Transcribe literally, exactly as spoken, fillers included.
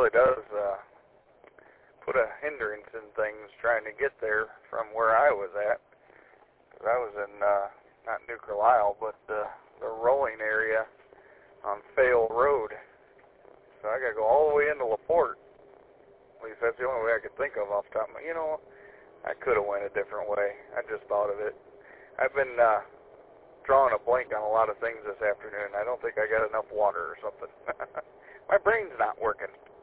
really does uh, put a hindrance in things trying to get there from where I was at. Because I was in, uh, not New Carlisle, but uh, the rolling area on Fayal Road. So I got to go all the way into LaPorte. At least that's the only way I could think of off the top of my, you know, I could have went a different way. I just thought of it. I've been uh, drawing a blank on a lot of things this afternoon. I don't think I got enough water or something. My brain's not working.